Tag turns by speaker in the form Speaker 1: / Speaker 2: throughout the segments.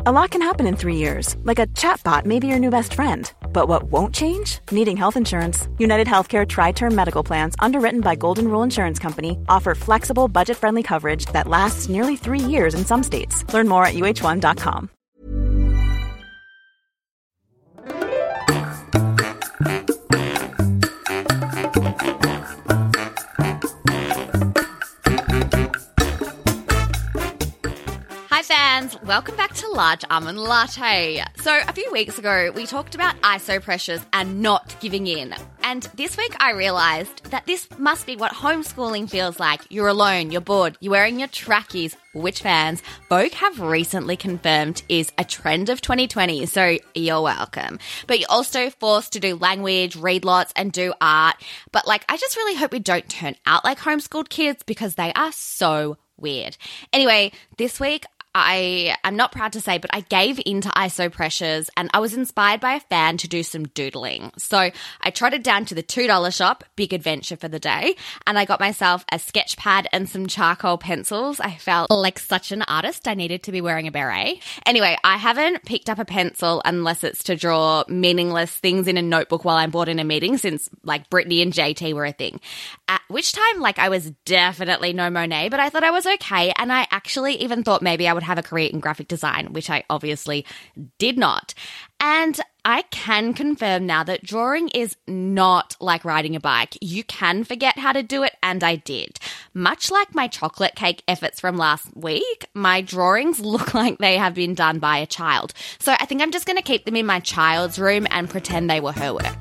Speaker 1: A lot can happen in 3 years, like a chatbot may be your new best friend. But what won't change? Needing health insurance. United Healthcare Tri-Term Medical Plans, underwritten by Golden Rule Insurance Company, offer flexible, budget-friendly coverage that lasts nearly 3 years in some states. Learn more at uh1.com.
Speaker 2: Hi fans, welcome back to Large Almond Latte. So a few weeks ago, we talked about ISO pressures and not giving in. And this week I realised that this must be what homeschooling feels like. You're alone, you're bored, you're wearing your trackies, which fans, Vogue have recently confirmed is a trend of 2020, so you're welcome. But you're also forced to do language, read lots, and do art. But I just really hope we don't turn out like homeschooled kids because they are so weird. Anyway, this week, I'm not proud to say, but I gave into ISO pressures and I was inspired by a fan to do some doodling. So I trotted down to the $2 shop, big adventure for the day, and I got myself a sketch pad and some charcoal pencils. I felt like such an artist. I needed to be wearing a beret. Anyway, I haven't picked up a pencil unless it's to draw meaningless things in a notebook while I'm bored in a meeting since Brittany and JT were a thing. At which time, I was definitely no Monet, but I thought I was okay. And I actually even thought maybe I would have a career in graphic design, which I obviously did not. And I can confirm now that drawing is not like riding a bike. You can forget how to do it, and I did. Much like my chocolate cake efforts from last week, my drawings look like they have been done by a child. So I think I'm just going to keep them in my child's room and pretend they were her work.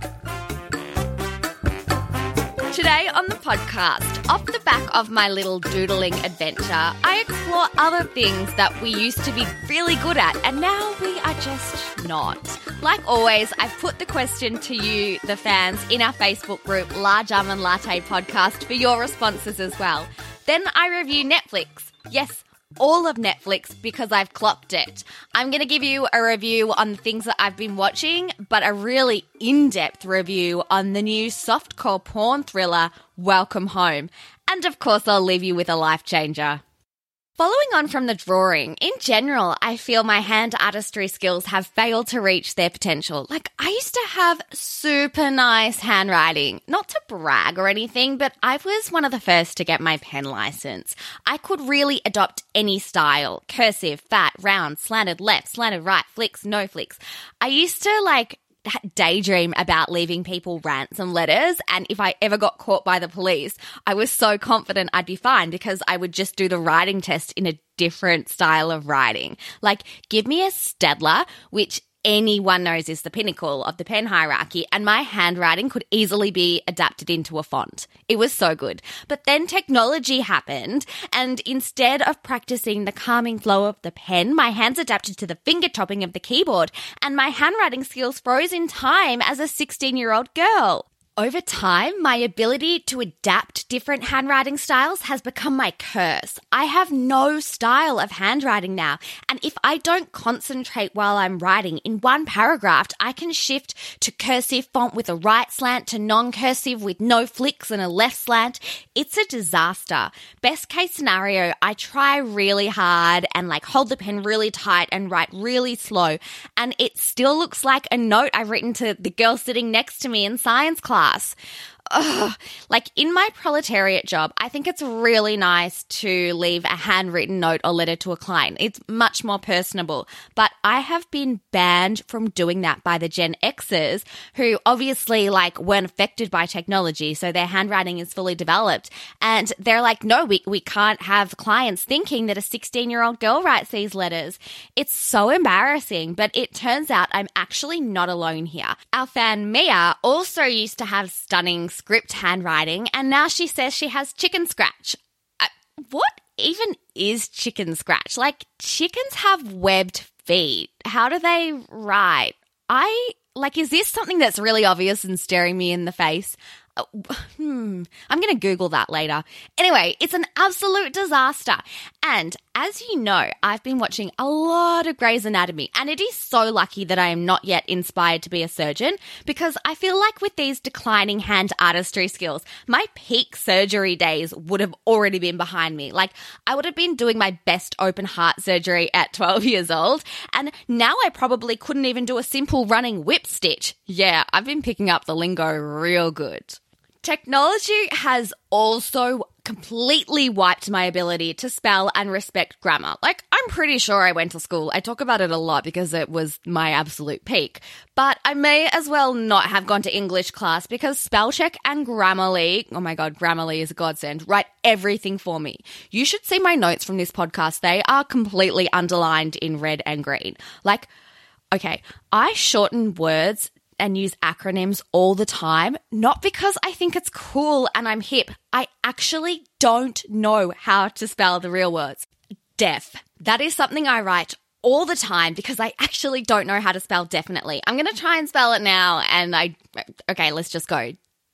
Speaker 2: Today on the podcast, off the back of my little doodling adventure, I explore other things that we used to be really good at and now we are just not. Like always, I've put the question to you, the fans, in our Facebook group, Large Almond Latte Podcast, for your responses as well. Then I review Netflix. Yes, all of Netflix because I've clocked it. I'm going to give you a review on the things that I've been watching, but a really in-depth review on the new softcore porn thriller, Welcome Home. And of course, I'll leave you with a life changer. Following on from the drawing, in general, I feel my hand artistry skills have failed to reach their potential. I used to have super nice handwriting. Not to brag or anything, but I was one of the first to get my pen license. I could really adopt any style. Cursive, fat, round, slanted left, slanted right, flicks, no flicks. I used to daydream about leaving people ransom letters, and if I ever got caught by the police, I was so confident I'd be fine because I would just do the writing test in a different style of writing. Give me a Staedtler, which anyone knows is the pinnacle of the pen hierarchy, and my handwriting could easily be adapted into a font. It was so good. But then technology happened, and instead of practicing the calming flow of the pen, my hands adapted to the finger chopping of the keyboard, and my handwriting skills froze in time as a 16-year-old girl. Over time, my ability to adapt different handwriting styles has become my curse. I have no style of handwriting now, and if I don't concentrate while I'm writing in one paragraph, I can shift to cursive font with a right slant to non-cursive with no flicks and a left slant. It's a disaster. Best case scenario, I try really hard and hold the pen really tight and write really slow, and it still looks like a note I've written to the girl sitting next to me in science class. Ugh. In my proletariat job, I think it's really nice to leave a handwritten note or letter to a client. It's much more personable. But I have been banned from doing that by the Gen Xers who obviously weren't affected by technology, so their handwriting is fully developed. And they're like, no, we can't have clients thinking that a 16-year-old girl writes these letters. It's so embarrassing, but it turns out I'm actually not alone here. Our fan Mia also used to have stunning script handwriting, and now she says she has chicken scratch. What even is chicken scratch? Chickens have webbed feet. How do they write? Is this something that's really obvious and staring me in the face? I'm going to Google that later. Anyway, it's an absolute disaster. And As you know, I've been watching a lot of Grey's Anatomy, and it is so lucky that I am not yet inspired to be a surgeon, because I feel like with these declining hand artistry skills, my peak surgery days would have already been behind me. Like, I would have been doing my best open heart surgery at 12 years old, and now I probably couldn't even do a simple running whip stitch. Yeah, I've been picking up the lingo real good. Technology has also completely wiped my ability to spell and respect grammar. Like, I'm pretty sure I went to school. I talk about it a lot because it was my absolute peak. But I may as well not have gone to English class, because Spellcheck and Grammarly, oh my God, Grammarly is a godsend, write everything for me. You should see my notes from this podcast. They are completely underlined in red and green. Like, okay, I shorten words and use acronyms all the time, not because I think it's cool and I'm hip. I actually don't know how to spell the real words. Deaf. That is something I write all the time because I actually don't know how to spell definitely. I'm going to try and spell it now, and okay, let's just go.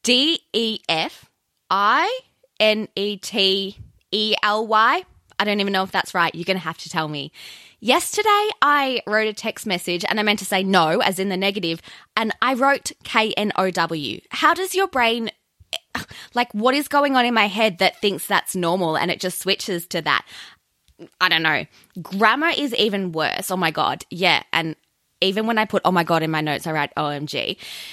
Speaker 2: DEFINETELY. I don't even know if that's right. You're going to have to tell me. Yesterday, I wrote a text message and I meant to say no, as in the negative, and I wrote KNOW. How does your brain, like, what is going on in my head that thinks that's normal and it just switches to that? I don't know. Grammar is even worse. Oh my God. Yeah. And even when I put oh my God in my notes, I write OMG.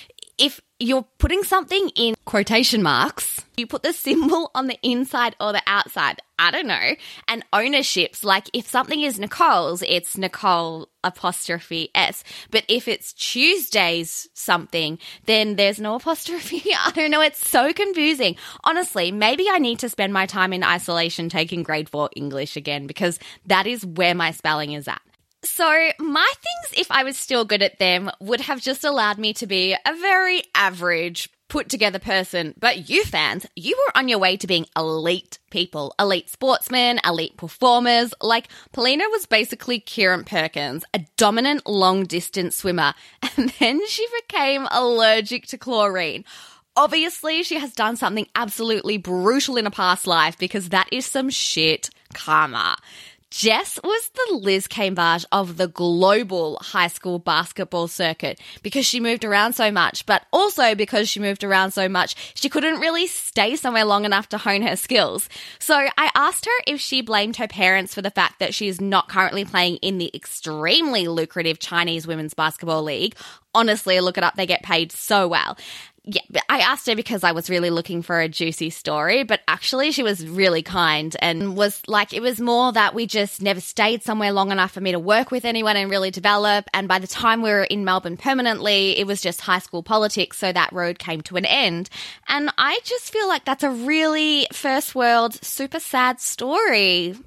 Speaker 2: If you're putting something in quotation marks, you put the symbol on the inside or the outside. I don't know. And ownerships, like if something is Nicole's, it's Nicole apostrophe S. But if it's Tuesday's something, then there's no apostrophe. I don't know. It's so confusing. Honestly, maybe I need to spend my time in isolation taking grade 4 English again, because that is where my spelling is at. So my things, if I was still good at them, would have just allowed me to be a very average, put-together person. But you fans, you were on your way to being elite people, elite sportsmen, elite performers. Like, Polina was basically Kieran Perkins, a dominant long-distance swimmer, and then she became allergic to chlorine. Obviously, she has done something absolutely brutal in a past life, because that is some shit karma. Jess was the Liz Cambage of the global high school basketball circuit, because she moved around so much, but also because she moved around so much, she couldn't really stay somewhere long enough to hone her skills. So I asked her if she blamed her parents for the fact that she is not currently playing in the extremely lucrative Chinese Women's Basketball League. Honestly, look it up, they get paid so well. Yeah, I asked her because I was really looking for a juicy story, but actually she was really kind and was like, it was more that we just never stayed somewhere long enough for me to work with anyone and really develop. And by the time we were in Melbourne permanently, it was just high school politics, so that road came to an end. And I just feel like that's a really first world, super sad story.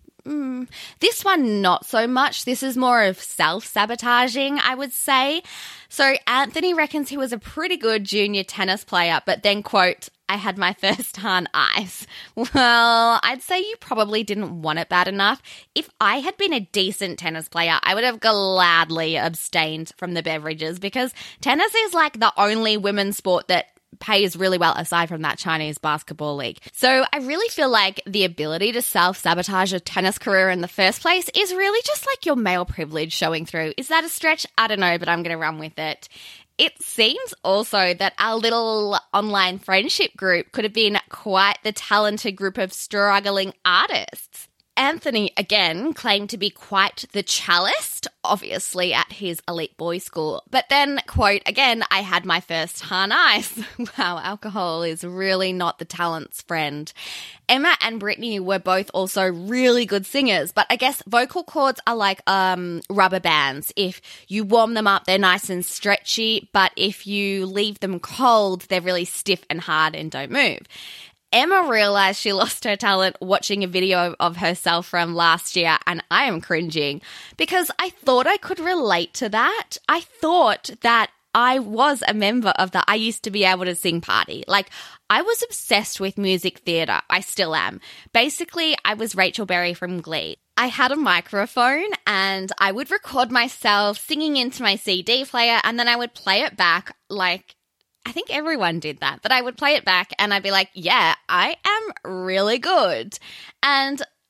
Speaker 2: This one, not so much. This is more of self-sabotaging, I would say. So Anthony reckons he was a pretty good junior tennis player, but then, quote, I had my first Han ice. Well, I'd say you probably didn't want it bad enough. If I had been a decent tennis player, I would have gladly abstained from the beverages, because tennis is like the only women's sport that pays really well aside from that Chinese basketball league. So I really feel like the ability to self-sabotage a tennis career in the first place is really just like your male privilege showing through. Is that a stretch? I don't know, but I'm going to run with it. It seems also that our little online friendship group could have been quite the talented group of struggling artists. Anthony, again, claimed to be quite the cellist, obviously at his elite boys' school. But then, quote, again, I had my first Han ice. Wow, alcohol is really not the talent's friend. Emma and Brittany were both also really good singers, but I guess vocal cords are like rubber bands. If you warm them up, they're nice and stretchy, but if you leave them cold, they're really stiff and hard and don't move. Emma realised she lost her talent watching a video of herself from last year, and I am cringing because I thought I could relate to that. I thought that I was a member of the I used to be able to sing party. Like, I was obsessed with music theatre. I still am. Basically, I was Rachel Berry from Glee. I had a microphone and I would record myself singing into my CD player, and then I would play it back like, I think everyone did that, but I would play it back and I'd be like, yeah, I am really good. And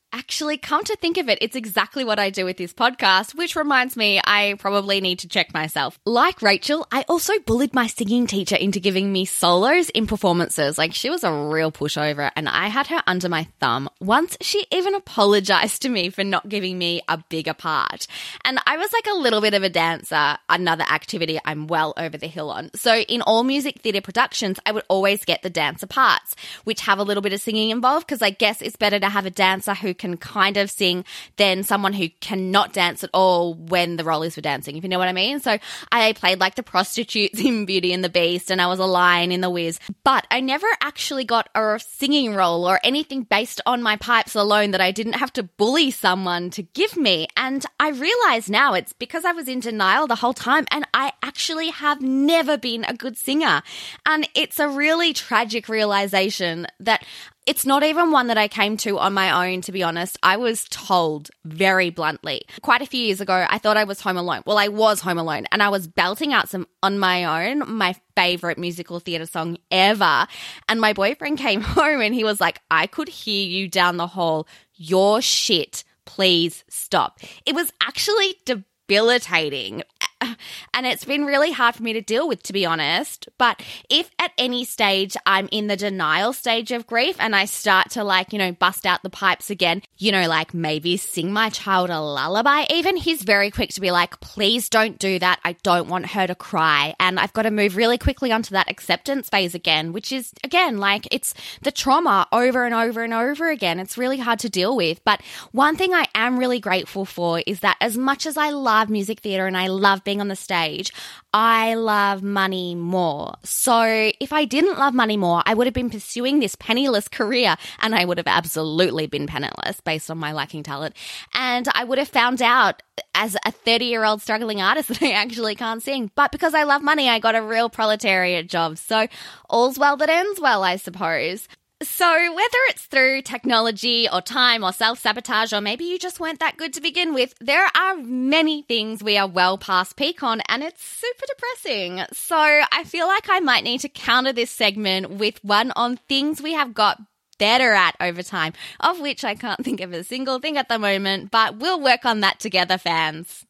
Speaker 2: Actually, come to think of it, it's exactly what I do with this podcast, which reminds me I probably need to check myself. Like Rachel, I also bullied my singing teacher into giving me solos in performances. Like, she was a real pushover and I had her under my thumb. Once she even apologized to me for not giving me a bigger part. And I was like a little bit of a dancer, another activity I'm well over the hill on. So in all music theatre productions, I would always get the dancer parts, which have a little bit of singing involved, because I guess it's better to have a dancer who can kind of sing than someone who cannot dance at all when the role is for dancing, if you know what I mean. So I played like the prostitutes in Beauty and the Beast, and I was a lion in The Wiz, but I never actually got a singing role or anything based on my pipes alone that I didn't have to bully someone to give me. And I realize now it's because I was in denial the whole time, and I actually have never been a good singer. And it's a really tragic realization that it's not even one that I came to on my own, to be honest. I was told very bluntly. Quite a few years ago, I thought I was home alone. Well, I was home alone and I was belting out some On My Own, my favorite musical theatre song ever. And my boyfriend came home and he was like, I could hear you down the hall. You're shit. Please stop. It was actually debilitating. And it's been really hard for me to deal with, to be honest. But if at any stage I'm in the denial stage of grief and I start to bust out the pipes again, like maybe sing my child a lullaby even, he's very quick to be like, please don't do that. I don't want her to cry. And I've got to move really quickly onto that acceptance phase again, which is, again, it's the trauma over and over and over again. It's really hard to deal with. But one thing I am really grateful for is that as much as I love music theatre and I love being on the stage, I love money more. So if I didn't love money more, I would have been pursuing this penniless career, and I would have absolutely been penniless based on my lacking talent. And I would have found out as a 30-year-old struggling artist that I actually can't sing. But because I love money, I got a real proletariat job. So all's well that ends well, I suppose. So whether it's through technology or time or self-sabotage, or maybe you just weren't that good to begin with, there are many things we are well past peak on, and it's super depressing. So I feel like I might need to counter this segment with one on things we have got better at over time, of which I can't think of a single thing at the moment, but we'll work on that together, fans.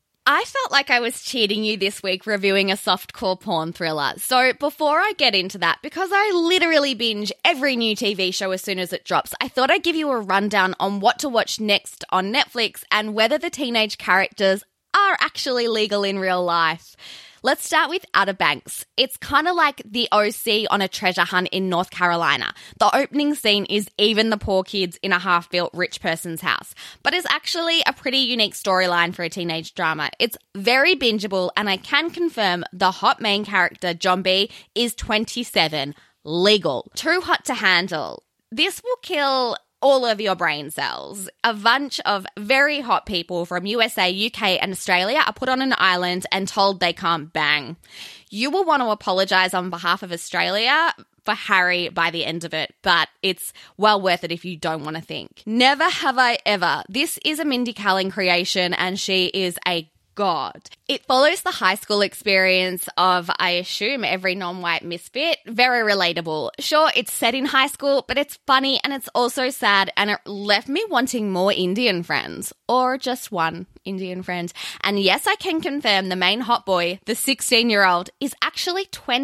Speaker 2: I felt like I was cheating you this week reviewing a softcore porn thriller. So before I get into that, because I literally binge every new TV show as soon as it drops, I thought I'd give you a rundown on what to watch next on Netflix and whether the teenage characters are actually legal in real life. Let's start with Outer Banks. It's kind of like the OC on a treasure hunt in North Carolina. The opening scene is even the poor kids in a half-built rich person's house. But it's actually a pretty unique storyline for a teenage drama. It's very bingeable, and I can confirm the hot main character, John B, is 27. Legal. Too hot to handle. This will kill all of your brain cells. A bunch of very hot people from USA, UK, and Australia are put on an island and told they can't bang. You will want to apologise on behalf of Australia for Harry by the end of it, but it's well worth it if you don't want to think. Never Have I Ever. This is a Mindy Kaling creation, and she is a god. It follows the high school experience of, I assume, every non-white misfit. Very relatable. Sure, it's set in high school, but it's funny and it's also sad, and it left me wanting more Indian friends. Or just one Indian friend. And yes, I can confirm the main hot boy, the 16-year-old, is actually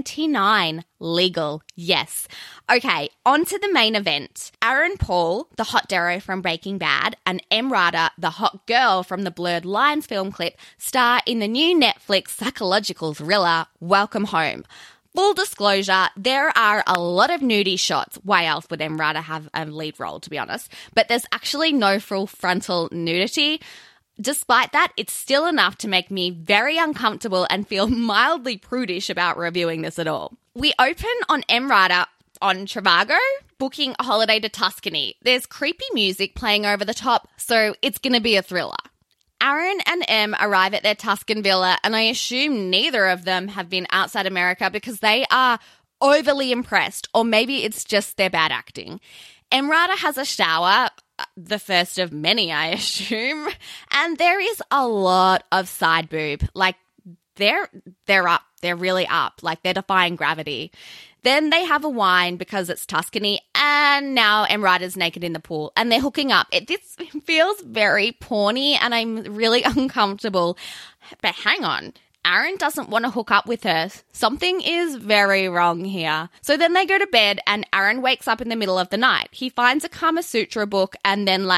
Speaker 2: 29. Legal. Yes. Okay, on to the main event. Aaron Paul, the hot Darrow from Breaking Bad, and Emrata, the hot girl from the Blurred Lines film clip, star in the new Netflix psychological thriller, Welcome Home. Full disclosure, there are a lot of nudie shots. Why else would Emrata have a lead role, to be honest? But there's actually no full frontal nudity. Despite that, it's still enough to make me very uncomfortable and feel mildly prudish about reviewing this at all. We open on Emrata on Trivago, booking a holiday to Tuscany. There's creepy music playing over the top, so it's going to be a thriller. Aaron and Em arrive at their Tuscan villa, and I assume neither of them have been outside America because they are overly impressed, or maybe it's just their bad acting. Emrata has a shower, the first of many, I assume, and there is a lot of side boob. Like, they're up. They're really up. Like, they're defying gravity. Then they have a wine because it's Tuscany, and now Emrata's naked in the pool and they're hooking up. This feels very porny and I'm really uncomfortable. But hang on. Aaron doesn't want to hook up with her. Something is very wrong here. So then they go to bed and Aaron wakes up in the middle of the night. He finds a Kama Sutra book and then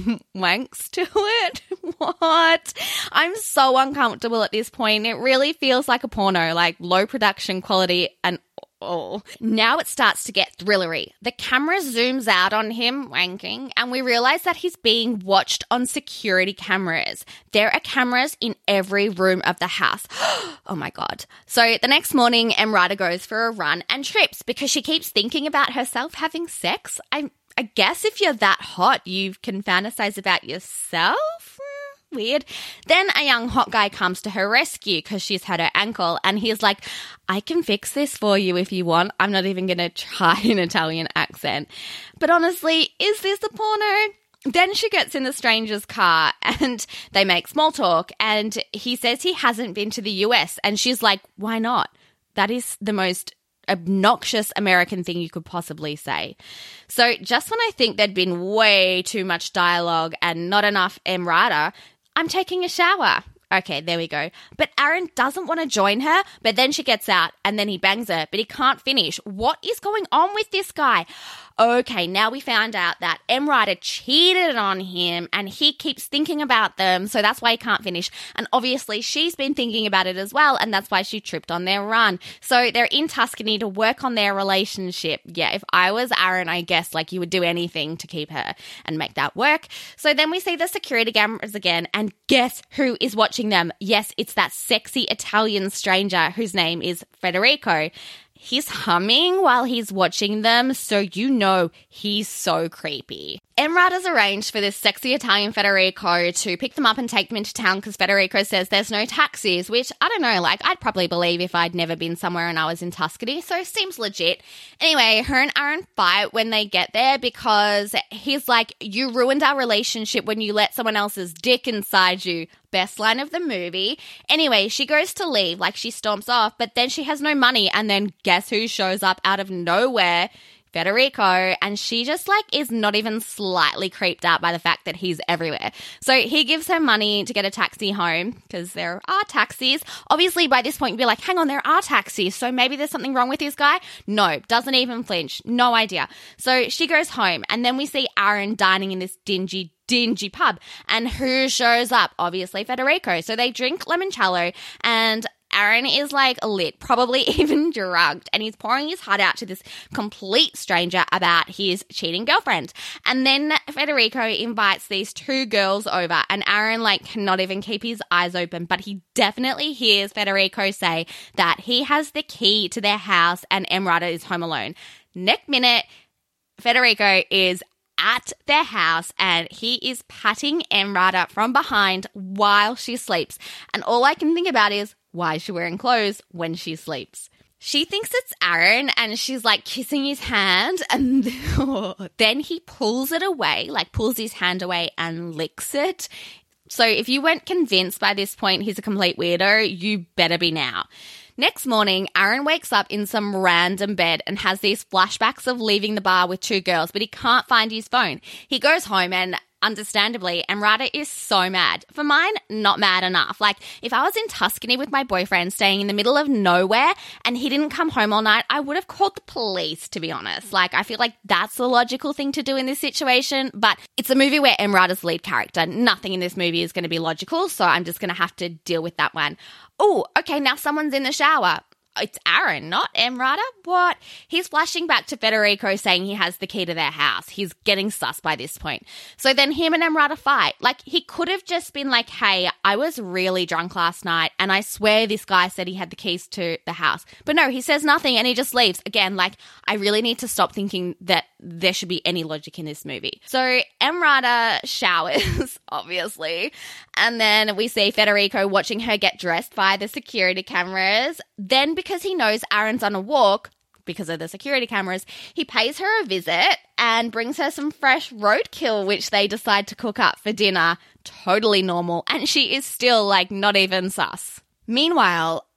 Speaker 2: wanks to it. What? I'm so uncomfortable at this point. It really feels like a porno, like low production quality and oh. Now it starts to get thrillery. The camera zooms out on him wanking and we realize that he's being watched on security cameras. There are cameras in every room of the house. Oh my God. So the next morning, Emrata goes for a run and trips because she keeps thinking about herself having sex. I guess if you're that hot, you can fantasize about yourself. Weird. Then a young hot guy comes to her rescue because she's hurt her ankle and he's like, I can fix this for you if you want. I'm not even going to try an Italian accent. But honestly, is this a porno? Then she gets in the stranger's car and they make small talk and he says he hasn't been to the US and she's like, why not? That is the most obnoxious American thing you could possibly say. So just when I think there'd been way too much dialogue and not enough Emrata, I'm taking a shower. Okay, there we go. But Aaron doesn't want to join her, but then she gets out and then he bangs her, but he can't finish. What is going on with this guy? Okay, now we found out that Emrata cheated on him and he keeps thinking about them, so that's why he can't finish. And obviously she's been thinking about it as well, and that's why she tripped on their run. So they're in Tuscany to work on their relationship. Yeah, if I was Aaron, I guess like you would do anything to keep her and make that work. So then we see the security cameras again, and guess who is watching them? Yes, it's that sexy Italian stranger whose name is Federico. He's humming while he's watching them, so you know he's so creepy. Emrata's arranged for this sexy Italian Federico to pick them up and take them into town because Federico says there's no taxis, which, I don't know, like, I'd probably believe if I'd never been somewhere and I was in Tuscany, so seems legit. Anyway, her and Aaron fight when they get there because he's like, you ruined our relationship when you let someone else's dick inside you. Best line of the movie. Anyway, she goes to leave, like she stomps off, but then she has no money, and then guess who shows up out of nowhere? Federico, and she just like is not even slightly creeped out by the fact that he's everywhere. So he gives her money to get a taxi home because there are taxis. Obviously by this point you'd be like, hang on, there are taxis, so maybe there's something wrong with this guy. No, doesn't even flinch, no idea. So she goes home and then we see Aaron dining in this dingy pub, and who shows up? Obviously Federico. So they drink limoncello and Aaron is like lit, probably even drugged, and he's pouring his heart out to this complete stranger about his cheating girlfriend. And then Federico invites these two girls over, and Aaron like cannot even keep his eyes open, but he definitely hears Federico say that he has the key to their house and Emrata is home alone. Next minute, Federico is at their house and he is patting Emrata from behind while she sleeps. And all I can think about is, why is she wearing clothes when she sleeps? She thinks it's Aaron and she's like kissing his hand, and then he pulls it away, like pulls his hand away and licks it. So if you weren't convinced by this point he's a complete weirdo, you better be now. Next morning, Aaron wakes up in some random bed and has these flashbacks of leaving the bar with two girls, but he can't find his phone. He goes home and understandably, Emrata is so mad. For mine, not mad enough. Like, if I was in Tuscany with my boyfriend staying in the middle of nowhere and he didn't come home all night, I would have called the police, to be honest. Like, I feel like that's the logical thing to do in this situation, but it's a movie where Emrata's the lead character. Nothing in this movie is going to be logical, so I'm just going to have to deal with that one. Oh, okay, now someone's in the shower. It's Aaron, not Emrata. What? He's flashing back to Federico saying he has the key to their house. He's getting sus by this point. So then him and Emrata fight. Like, he could have just been like, hey, I was really drunk last night and I swear this guy said he had the keys to the house. But no, he says nothing and he just leaves. Again, like, I really need to stop thinking that there should be any logic in this movie. So Emrata showers, obviously, and then we see Federico watching her get dressed by the security cameras. Then, because he knows Aaron's on a walk because of the security cameras, he pays her a visit and brings her some fresh roadkill, which they decide to cook up for dinner. Totally normal. And she is still, like, not even sus. Meanwhile,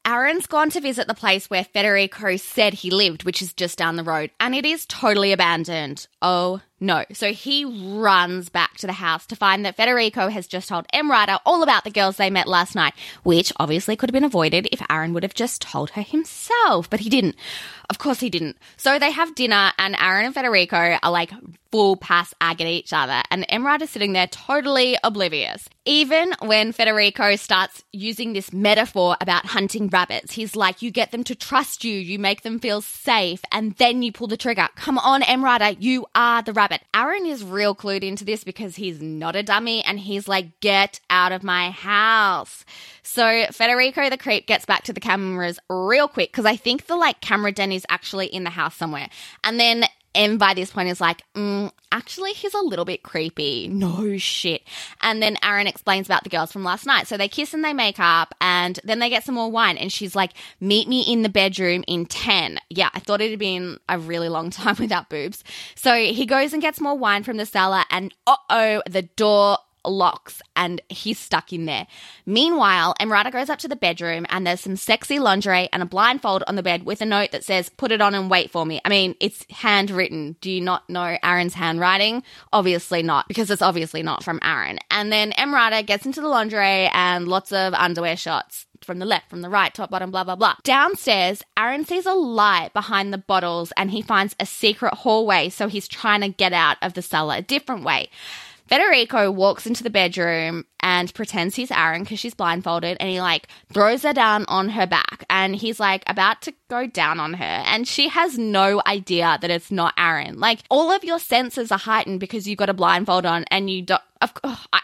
Speaker 2: Aaron's gone to visit the place where Federico said he lived, which is just down the road, and it is totally abandoned. Oh no. So he runs back to the house to find that Federico has just told Emrata all about the girls they met last night, which obviously could have been avoided if Aaron would have just told her himself, but he didn't. Of course he didn't. So they have dinner and Aaron and Federico are like full pass ag at each other, and Emrata's sitting there totally oblivious. Even when Federico starts using this metaphor about hunting rabbits, he's like, you get them to trust you, you make them feel safe, and then you pull the trigger. Come on, Emrata, you are the rabbit. Aaron is real clued into this because he's not a dummy, and he's like, get out of my house. So Federico the creep gets back to the cameras real quick because I think the camera den is actually in the house somewhere. And then Em by this point is like, actually, he's a little bit creepy. No shit. And then Aaron explains about the girls from last night. So they kiss and they make up, and then they get some more wine. And she's like, meet me in the bedroom in 10. Yeah, I thought it had been a really long time without boobs. So he goes and gets more wine from the cellar, and the door locks and he's stuck in there. Meanwhile, Emrata goes up to the bedroom and there's some sexy lingerie and a blindfold on the bed with a note that says, put it on and wait for me. I mean, it's handwritten. Do you not know Aaron's handwriting? Obviously not, because it's obviously not from Aaron. And then Emrata gets into the lingerie and lots of underwear shots. From the left, from the right, top, bottom, blah, blah, blah. Downstairs, Aaron sees a light behind the bottles and he finds a secret hallway, so he's trying to get out of the cellar a different way. Federico walks into the bedroom and pretends he's Aaron because she's blindfolded, and he throws her down on her back, and he's about to go down on her, and she has no idea that it's not Aaron. All of your senses are heightened because you've got a blindfold on and you don't. Of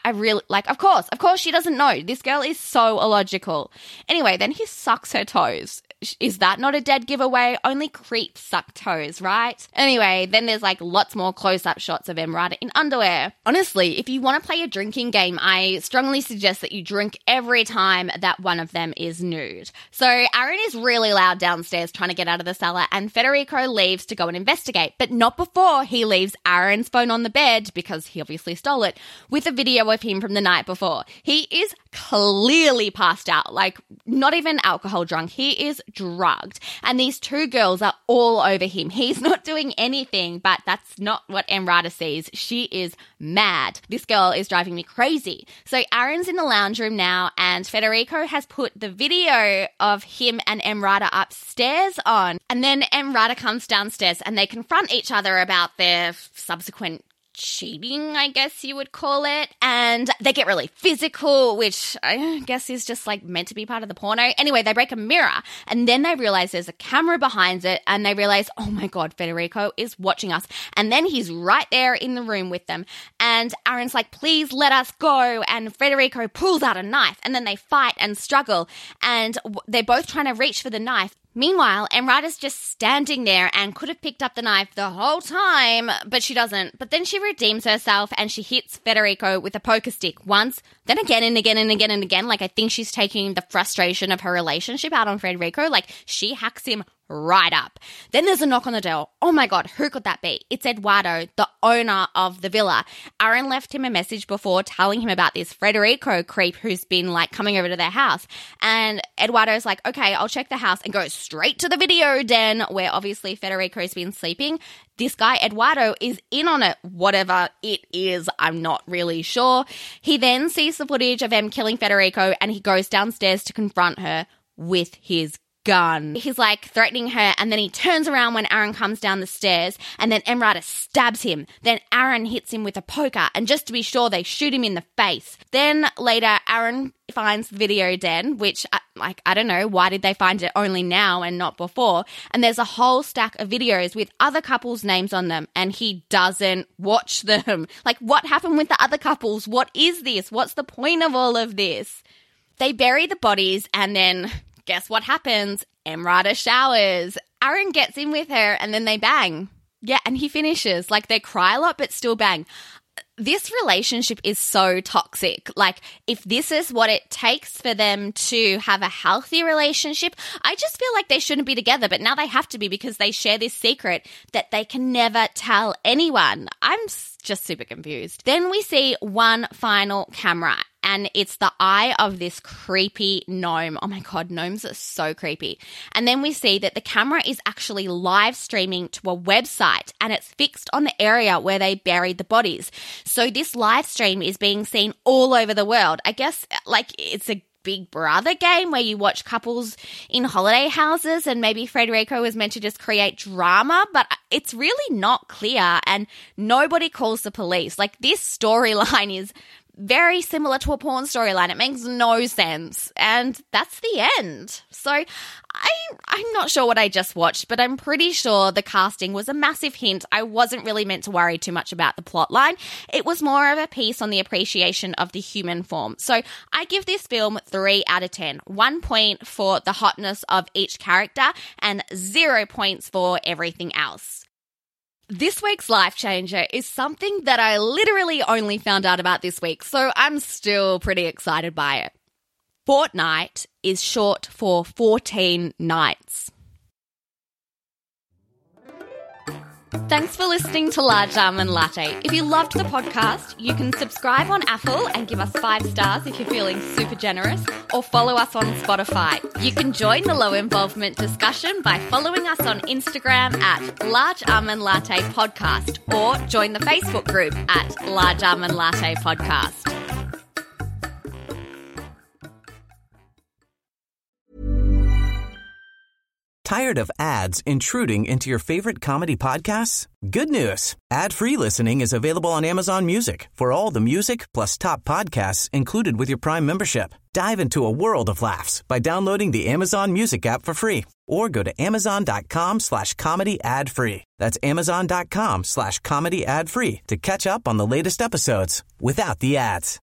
Speaker 2: course she doesn't know. This girl is so illogical. Anyway, then he sucks her toes. Is that not a dead giveaway? Only creeps suck toes, right? Anyway, then there's lots more close-up shots of Emrata in underwear. Honestly, if you want to play a drinking game, I strongly suggest that you drink every time that one of them is nude. So Aaron is really loud downstairs trying to get out of the cellar, and Federico leaves to go and investigate, but not before he leaves Aaron's phone on the bed, because he obviously stole it, with a video of him from the night before. He is clearly passed out, not even alcohol drunk. He is drugged, and these two girls are all over him. He's not doing anything, but that's not what Emrata sees. She is mad. This girl is driving me crazy. So Aaron's in the lounge room now, and Federico has put the video of him and Emrata upstairs on, and then Emrata comes downstairs and they confront each other about their subsequent cheating, I guess you would call it, and they get really physical, which I guess is just meant to be part of the porno. Anyway, they break a mirror, and then they realize there's a camera behind it, and they realize, oh my god, Federico is watching us, and then he's right there in the room with them, and Aaron's like, please let us go, and Federico pulls out a knife, and then they fight and struggle, and they're both trying to reach for the knife. Meanwhile, Emrata's just standing there and could have picked up the knife the whole time, but she doesn't. But then she redeems herself and she hits Federico with a poker stick once, then again and again and again and again. I think she's taking the frustration of her relationship out on Federico. She hacks him right up. Then there's a knock on the door. Oh my god, who could that be? It's Eduardo, the owner of the villa. Aaron left him a message before telling him about this Federico creep who's been coming over to their house. And Eduardo's like, okay, I'll check the house, and goes straight to the video den where obviously Federico's been sleeping. This guy, Eduardo, is in on it. Whatever it is, I'm not really sure. He then sees the footage of them killing Federico, and he goes downstairs to confront her with his gun. He's threatening her, and then he turns around when Aaron comes down the stairs, and then Emrata stabs him. Then Aaron hits him with a poker, and just to be sure, they shoot him in the face. Then later, Aaron finds the video den, which, I don't know, why did they find it only now and not before? And there's a whole stack of videos with other couples' names on them, and he doesn't watch them. What happened with the other couples? What is this? What's the point of all of this? They bury the bodies, and then guess what happens? Emrata showers. Aaron gets in with her, and then they bang. Yeah, and he finishes. They cry a lot, but still bang. This relationship is so toxic. If this is what it takes for them to have a healthy relationship, I just feel like they shouldn't be together, but now they have to be because they share this secret that they can never tell anyone. I'm just super confused. Then we see one final camera, and it's the eye of this creepy gnome. Oh my God, gnomes are so creepy. And then we see that the camera is actually live streaming to a website, and it's fixed on the area where they buried the bodies. So this live stream is being seen all over the world. I guess like it's a Big Brother game where you watch couples in holiday houses, and maybe Federico was meant to just create drama, but it's really not clear, and nobody calls the police. Like, this storyline is very similar to a porn storyline. It makes no sense. And that's the end. So I'm not sure what I just watched, but I'm pretty sure the casting was a massive hint. I wasn't really meant to worry too much about the plot line. It was more of a piece on the appreciation of the human form. So I give this film 3 out of 10. 1 point for the hotness of each character and 0 points for everything else. This week's life changer is something that I literally only found out about this week, so I'm still pretty excited by it. Fortnight is short for 14 nights. Thanks for listening to Large Almond Latte. If you loved the podcast, you can subscribe on Apple and give us 5 stars if you're feeling super generous, or follow us on Spotify. You can join the low involvement discussion by following us on Instagram at Large Almond Latte Podcast, or join the Facebook group at Large Almond Latte Podcast.
Speaker 3: Tired of ads intruding into your favorite comedy podcasts? Good news. Ad-free listening is available on Amazon Music for all the music plus top podcasts included with your Prime membership. Dive into a world of laughs by downloading the Amazon Music app for free, or go to amazon.com/comedy ad-free. That's amazon.com/comedy ad-free to catch up on the latest episodes without the ads.